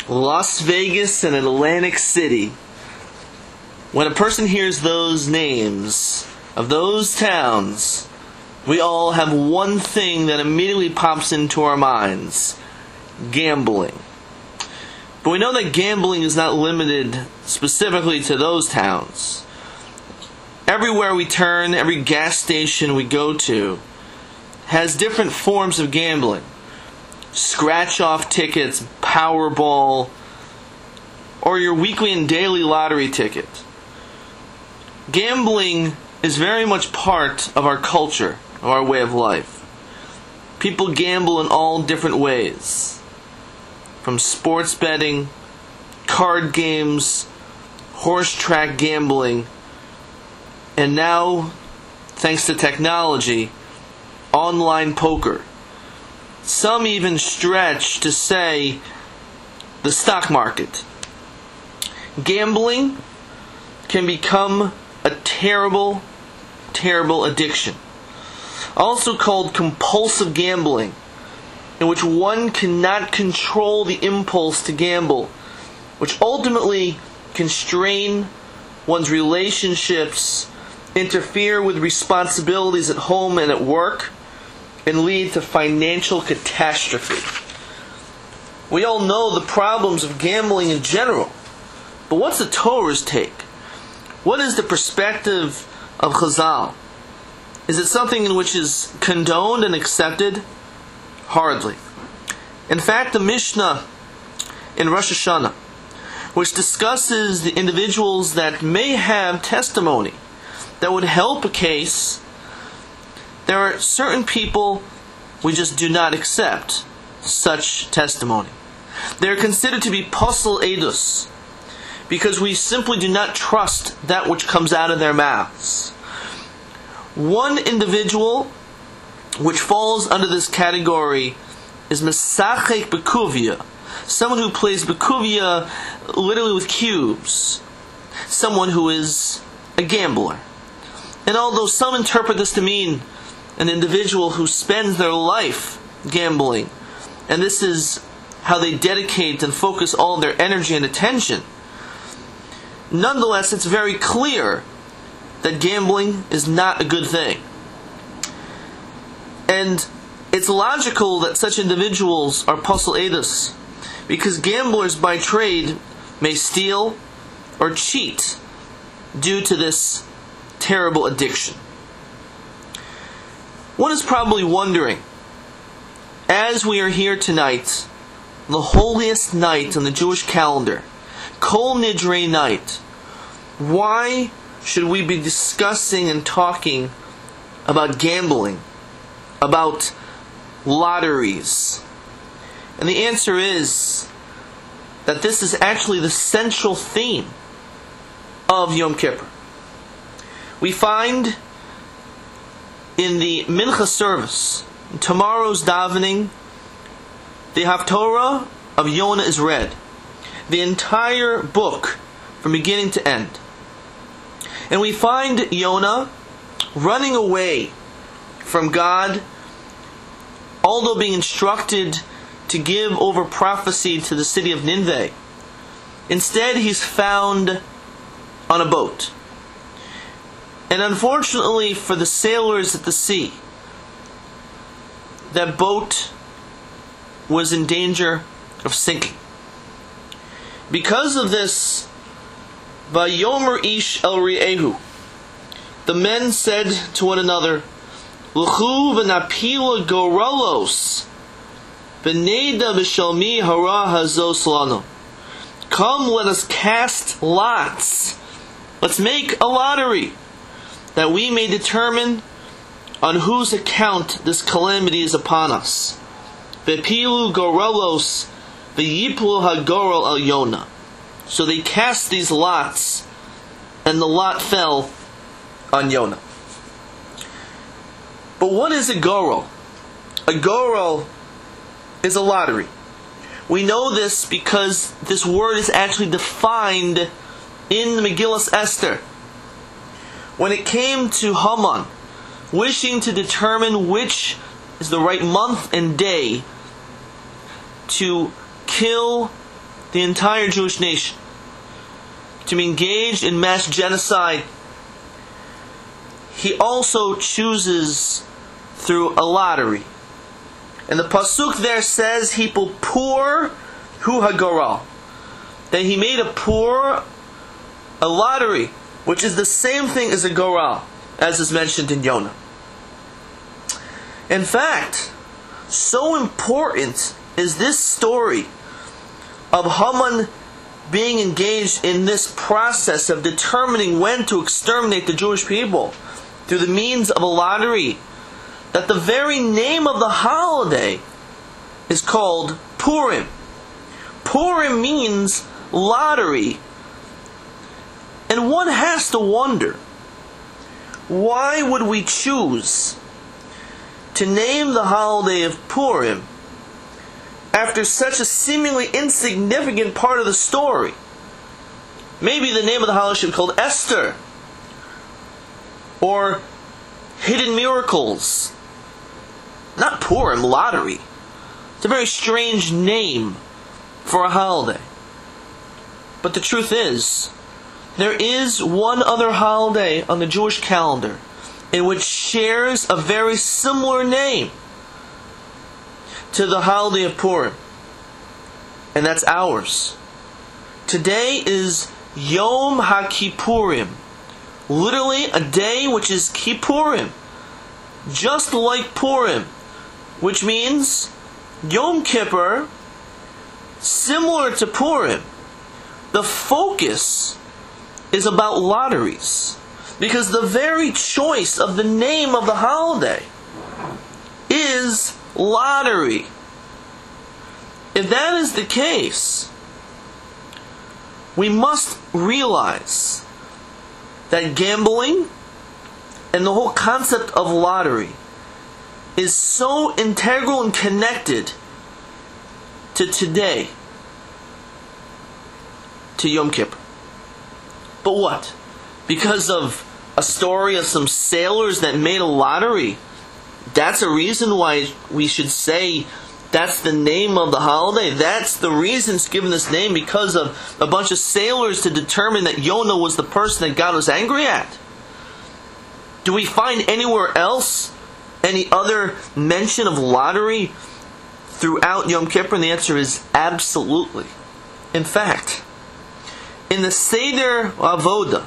Las Vegas and Atlantic City. When a person hears those names of those towns, we all have one thing that immediately pops into our minds: gambling. But we know that gambling is not limited specifically to those towns. Everywhere we turn, every gas station we go to has different forms of gambling. Scratch-off tickets, Powerball, or your weekly and daily lottery ticket. Gambling is very much part of our culture, of our way of life. People gamble in all different ways. From sports betting, card games, horse track gambling, and now, thanks to technology, online poker. Some even stretch to say the stock market. Gambling can become a terrible, terrible addiction. Also called compulsive gambling, in which one cannot control the impulse to gamble, which ultimately can strain one's relationships, interfere with responsibilities at home and at work, and lead to financial catastrophe. We all know the problems of gambling in general, but what's the Torah's take? What is the perspective of Chazal? Is it something in which is condoned and accepted? Hardly. In fact, the Mishnah in Rosh Hashanah, which discusses the individuals that may have testimony that would help a case, there are certain people we just do not accept such testimony. They are considered to be posel edus, because we simply do not trust that which comes out of their mouths. One individual which falls under this category is Mesachek Bekuvia, someone who plays Bekuvia literally with cubes, someone who is a gambler. And although some interpret this to mean an individual who spends their life gambling, and this is how they dedicate and focus all their energy and attention, nonetheless, it's very clear that gambling is not a good thing. And it's logical that such individuals are posel edus, because gamblers by trade may steal or cheat due to this terrible addiction. One is probably wondering, as we are here tonight, the holiest night on the Jewish calendar, Kol Nidre night, why should we be discussing and talking about gambling, about lotteries? And the answer is that this is actually the central theme of Yom Kippur. We find in the Mincha service, in tomorrow's davening, the Haftorah of Yonah is read. The entire book, from beginning to end. And we find Yonah running away from God, although being instructed to give over prophecy to the city of Nineveh. Instead, he's found on a boat. And unfortunately for the sailors at the sea, that boat was in danger of sinking. Because of this, Vayomer ish el Riehu, the men said to one another, L'chu v'napila goralos, v'neda v'shalmi hara hazos lano. Come, let us cast lots. Let's make a lottery, that we may determine on whose account this calamity is upon us. V'pilu goralos, v'yiplu hagoral al Yonah. So they cast these lots, and the lot fell on Yonah. But what is a goral? A goral is a lottery. We know this because this word is actually defined in the Megillas Esther. When it came to Haman wishing to determine which is the right month and day to kill the entire Jewish nation to be engaged in mass genocide, He also chooses through a lottery. And the pasuk there says, "Hipul pur hu hagoral," that He made a pur, a lottery, which is the same thing as a goral, as is mentioned in Yonah. In fact, so important is this story of Haman being engaged in this process of determining when to exterminate the Jewish people through the means of a lottery, that the very name of the holiday is called Purim. Purim means lottery. And one has to wonder, why would we choose to name the holiday of Purim after such a seemingly insignificant part of the story? Maybe the name of the holiday should be called Esther, or Hidden Miracles. Not Purim, lottery. It's a very strange name for a holiday. But the truth is, there is one other holiday on the Jewish calendar in which shares a very similar name to the holiday of Purim. And that's ours. Today is Yom HaKippurim. Literally a day which is Kippurim. Just like Purim. Which means Yom Kippur, similar to Purim, the focus is about lotteries. Because the very choice of the name of the holiday is lottery. If that is the case, we must realize that gambling and the whole concept of lottery is so integral and connected to today, to Yom Kippur. But what? Because of a story of some sailors that made a lottery, that's a reason why we should say that's the name of the holiday? That's the reason it's given this name, because of a bunch of sailors to determine that Yonah was the person that God was angry at? Do we find anywhere else any other mention of lottery throughout Yom Kippur? And the answer is absolutely. In fact, in the Seder Avoda,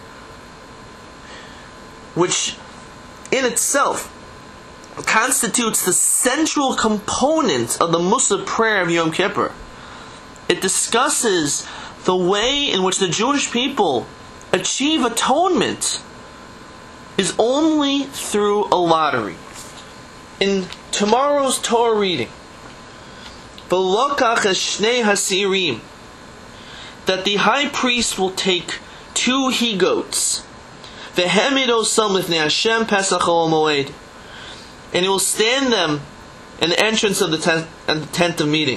which in itself constitutes the central component of the Musaf prayer of Yom Kippur, it discusses the way in which the Jewish people achieve atonement is only through a lottery. In tomorrow's Torah reading, V'lokach eshnei hasirim, that the high priest will take 2 he-goats, v'hem yidosam lifnei Hashem Pesach Chol Moed, and he will stand them in the entrance of the tent of meeting.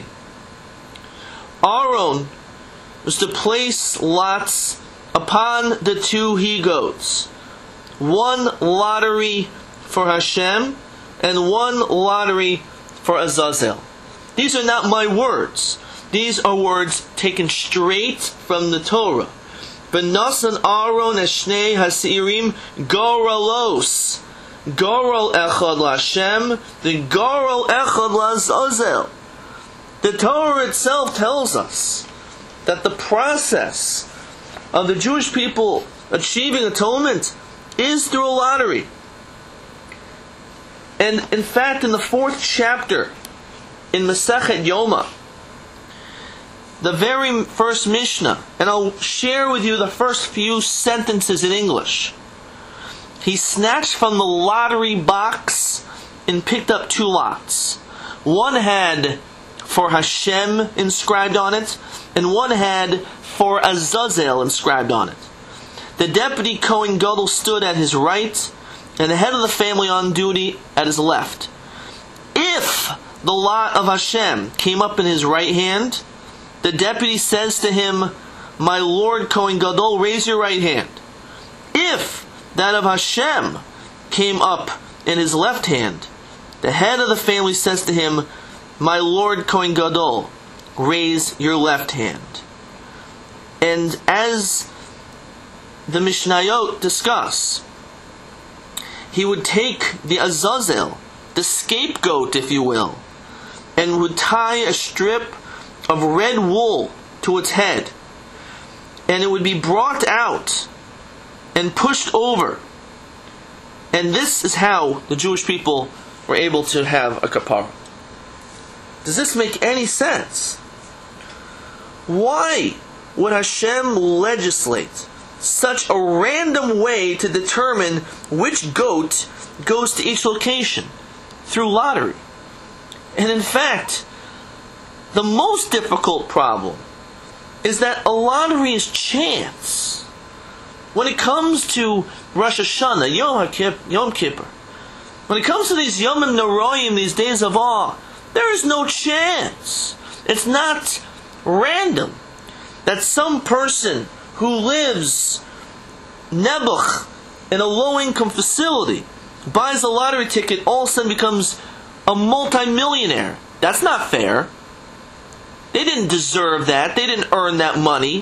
Aaron was to place lots upon the 2 he-goats, 1 lottery for Hashem and 1 lottery for Azazel. These are not my words. These are words taken straight from the Torah. V'nasan Aaron eshnei hasirim goralos, goral echad laHashem, the goral echad laZazel. The Torah itself tells us that the process of the Jewish people achieving atonement is through a lottery. And in fact, in the 4th chapter in Masechet Yoma, the very first Mishnah, and I'll share with you the first few sentences in English. He snatched from the lottery box and picked up 2 lots. One had for Hashem inscribed on it, and one had for Azazel inscribed on it. The deputy Kohen Gadol stood at his right, and the head of the family on duty at his left. If the lot of Hashem came up in his right hand, the deputy says to him, "My Lord Kohen Gadol, raise your right hand." If that of Hashem came up in his left hand, the head of the family says to him, "My Lord Kohen Gadol, raise your left hand. And as the Mishnayot discuss, he would take the Azazel, the scapegoat, if you will, and would tie a strip of red wool to its head, and it would be brought out and pushed over. And this is how the Jewish people were able to have a kapara. Does this make any sense? Why would Hashem legislate such a random way to determine which goat goes to each location? Through lottery. And in fact, the most difficult problem is that a lottery is chance. When it comes to Rosh Hashanah, Yom Kippur, when it comes to these Yomim Noroyim, these days of awe, there is no chance. It's not random that some person who lives nebuch in a low-income facility buys a lottery ticket, all of a sudden becomes a multi-millionaire. That's not fair. They didn't deserve that. They didn't earn that money.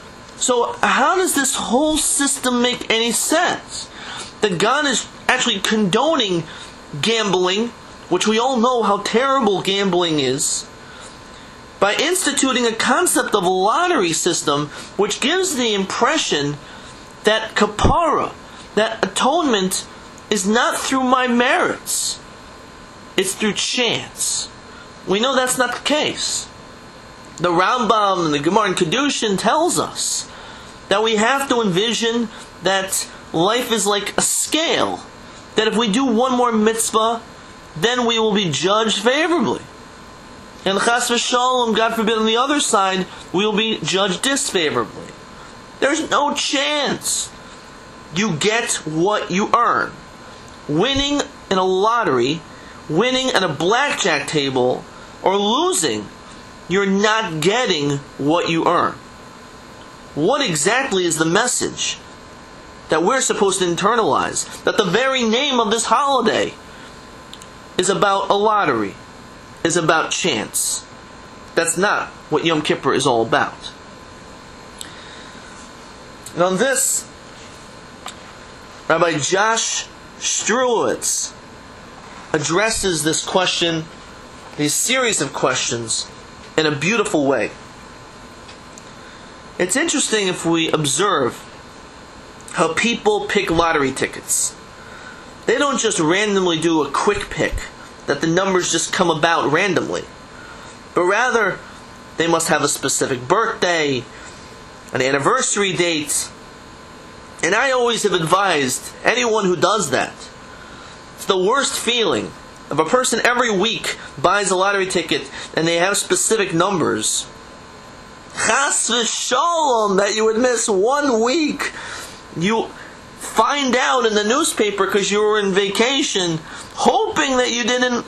So how does this whole system make any sense? That God is actually condoning gambling, which we all know how terrible gambling is, by instituting a concept of a lottery system which gives the impression that kapara, that atonement, is not through my merits. It's through chance. We know that's not the case. The Rambam and the Gemara in Kedushin tells us that we have to envision that life is like a scale. That if we do one more mitzvah, then we will be judged favorably. And chas v'shalom, God forbid, on the other side, we will be judged disfavorably. There's no chance. You get what you earn. Winning in a lottery, winning at a blackjack table, or losing, you're not getting what you earn. What exactly is the message that we're supposed to internalize? That the very name of this holiday is about a lottery, is about chance. That's not what Yom Kippur is all about. And on this, Rabbi Josh Strulitz addresses this question, these series of questions, in a beautiful way. It's interesting if we observe how people pick lottery tickets. They don't just randomly do a quick pick, that the numbers just come about randomly. But rather, they must have a specific birthday, an anniversary date. And I always have advised anyone who does that, it's the worst feeling. If a person every week buys a lottery ticket and they have specific numbers, chas v'shalom, that you would miss 1 week. You find out in the newspaper because you were in vacation, hoping that you didn't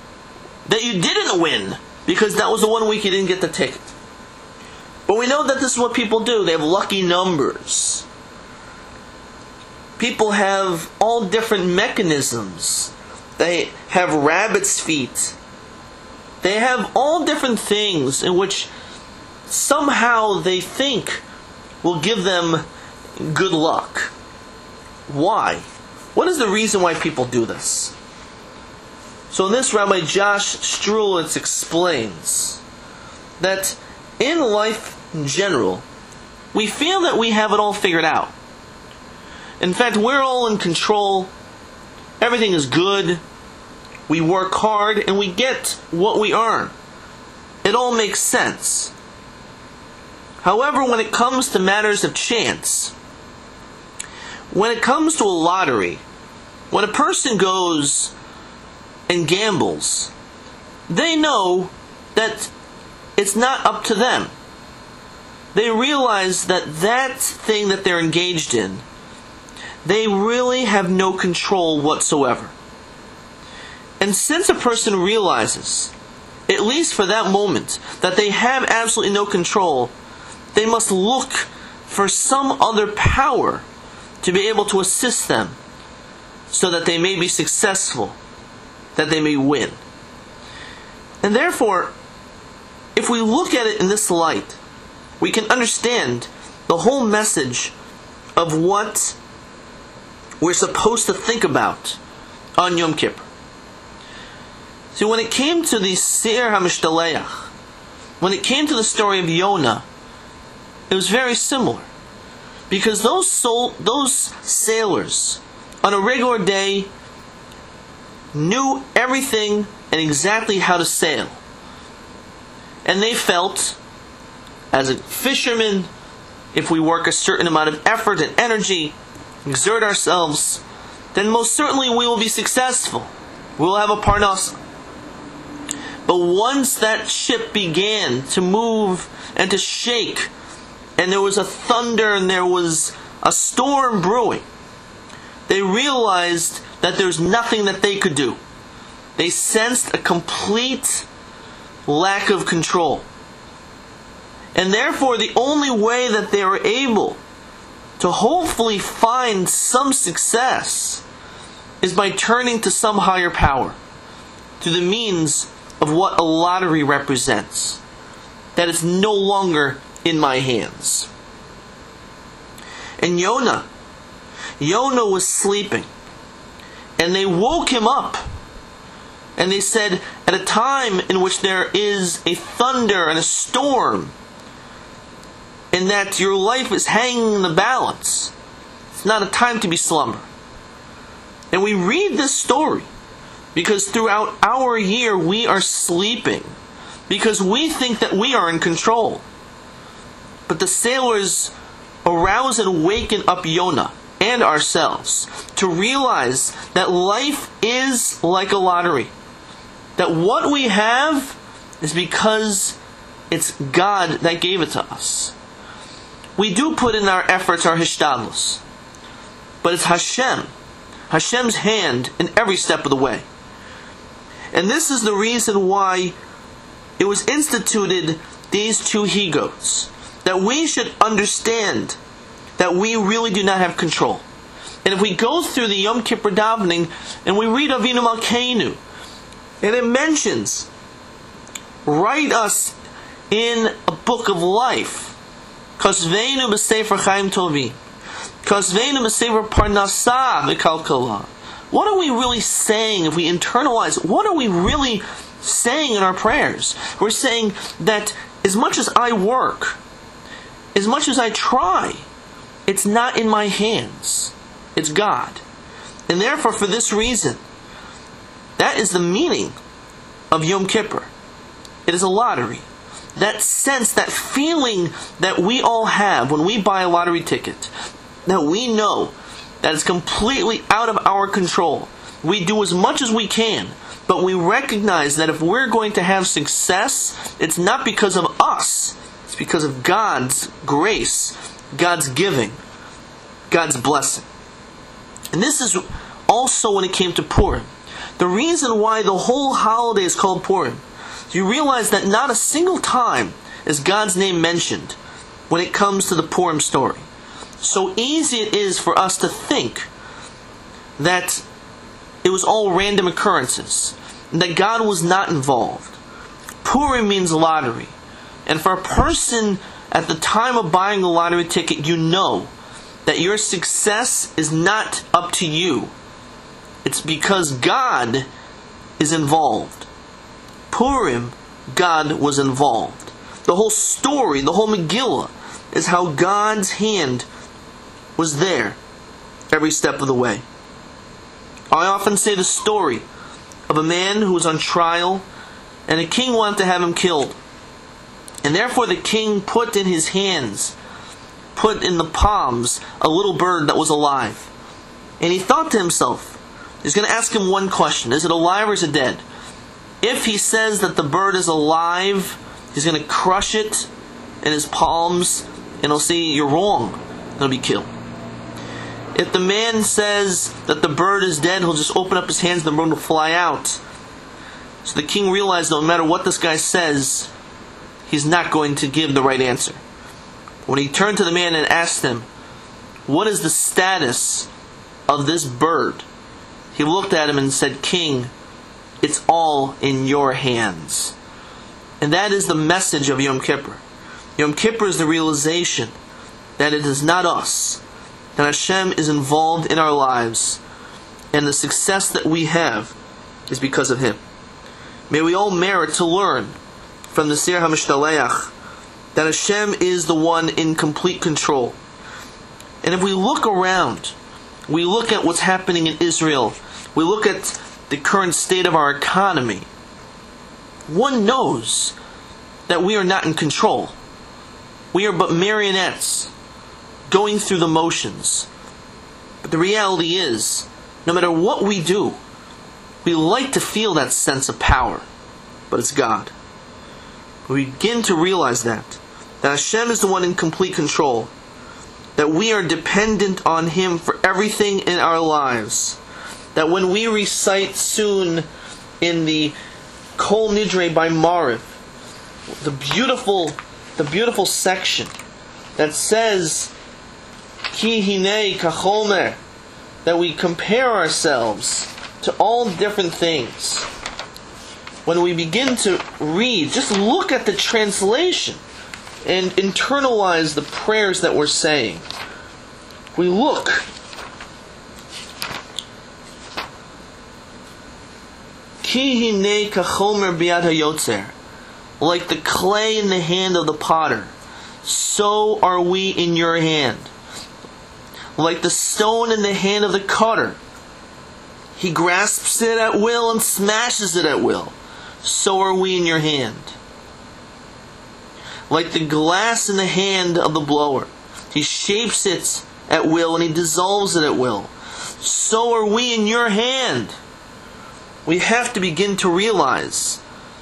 win, because that was the 1 week you didn't get the ticket. But we know that this is what people do. They have lucky numbers. People have all different mechanisms. They have rabbit's feet. They have all different things in which somehow they think will give them good luck. Why? What is the reason why people do this? So in this, Rabbi Josh Strulitz explains that in life in general, we feel that we have it all figured out. In fact, we're all in control. Everything is good. We work hard and we get what we earn. It all makes sense. However, when it comes to matters of chance, when it comes to a lottery, when a person goes and gambles, they know that it's not up to them. They realize that that thing that they're engaged in, they really have no control whatsoever. And since a person realizes, at least for that moment, that they have absolutely no control, they must look for some other power to be able to assist them so that they may be successful, that they may win. And therefore, if if we look at it in this light, we can understand the whole message of what we're supposed to think about on Yom Kippur. See, when it came to the Seir HaMishtaleach, when it came to the story of Yonah, it was very similar. Because those sailors, on a regular day, knew everything and exactly how to sail. And they felt, as a fisherman, if we work a certain amount of effort and energy, exert ourselves, then most certainly we will be successful. We will have a parnas. But once that ship began to move and to shake, and there was a thunder and there was a storm brewing, they realized that there's nothing that they could do. They sensed a complete lack of control. And therefore, the only way that they were able to hopefully find some success is by turning to some higher power, to the means of what a lottery represents, that it's no longer in my hands. And Yonah was sleeping, and they woke him up, and they said, at a time in which there is a thunder and a storm, and that your life is hanging in the balance, it's not a time to be slumber. And we read this story because throughout our year we are sleeping, because we think that we are in control. But the sailors arouse and waken up Yonah and ourselves to realize that life is like a lottery. That what we have is because it's God that gave it to us. We do put in our efforts, our hishtadlus, but it's Hashem's hand in every step of the way. And this is the reason why it was instituted, these two he-goats, that we should understand that we really do not have control. And if we go through the Yom Kippur davening and we read Avinu Malkeinu, and it mentions, write us in a book of life, Kosveinu b'sefer Chaim Tovim, Kosveinu b'sefer Parnasah v'Kalkala. What are we really saying if we internalize? What are we really saying in our prayers? We're saying that as much as I work, as much as I try, it's not in my hands. It's God. And therefore, for this reason, that is the meaning of Yom Kippur. It is a lottery. That sense, that feeling that we all have when we buy a lottery ticket, that we know that it's completely out of our control. We do as much as we can, but we recognize that if we're going to have success, it's not because of us. It's because of God's grace, God's giving, God's blessing. And this is also when it came to Purim. The reason why the whole holiday is called Purim, you realize that not a single time is God's name mentioned when it comes to the Purim story. So easy it is for us to think that it was all random occurrences, and that God was not involved. Purim means lottery. And for a person at the time of buying a lottery ticket, you know that your success is not up to you. It's because God is involved. Purim, God was involved. The whole story, the whole Megillah, is how God's hand was there every step of the way. I often say the story of a man who was on trial, and the king wanted to have him killed. And therefore the king put in his hands, put in the palms, a little bird that was alive. And he thought to himself, he's going to ask him one question: is it alive or is it dead? If he says that the bird is alive, he's going to crush it in his palms, and he'll say, you're wrong. He'll be killed. If the man says that the bird is dead, he'll just open up his hands and the bird will fly out. So the king realized no matter what this guy says, he's not going to give the right answer. When he turned to the man and asked him, what is the status of this bird? He looked at him and said, King, it's all in your hands. And that is the message of Yom Kippur. Yom Kippur is the realization that it is not us, that Hashem is involved in our lives, and the success that we have is because of Him. May we all merit to learn from the Sir HaMishtaleach that Hashem is the one in complete control. And if we look around, we look at what's happening in Israel, we look at the current state of our economy, one knows that we are not in control. We are but marionettes going through the motions. But the reality is, no matter what we do, we like to feel that sense of power, but it's God. We begin to realize that Hashem is the one in complete control, that we are dependent on Him for everything in our lives, that when we recite soon in the Kol Nidre by Mariv, the beautiful section that says Ki Hinei Kachomer, that we compare ourselves to all different things. When we begin to read, just look at the translation and internalize the prayers that we're saying. We look. Ki hinei kachomer biyad hayotzer, like the clay in the hand of the potter, so are we in your hand. Like the stone in the hand of the cutter, he grasps it at will and smashes it at will. So are we in your hand. Like the glass in the hand of the blower, he shapes it at will and he dissolves it at will. So are we in your hand. We have to begin to realize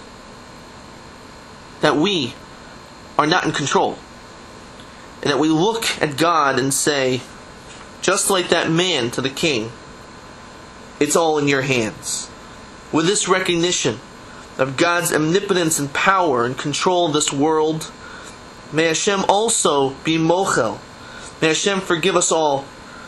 that we are not in control. And that we look at God and say, just like that man to the king, it's all in your hands. With this recognition of God's omnipotence and power and control of this world, may Hashem also be mochel. May Hashem forgive us all.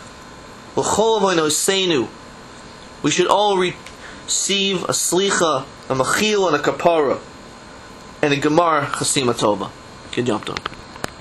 We should all receive a slicha, a machil, and a kapara, and a gemar chasima tova. Good Yom Tov.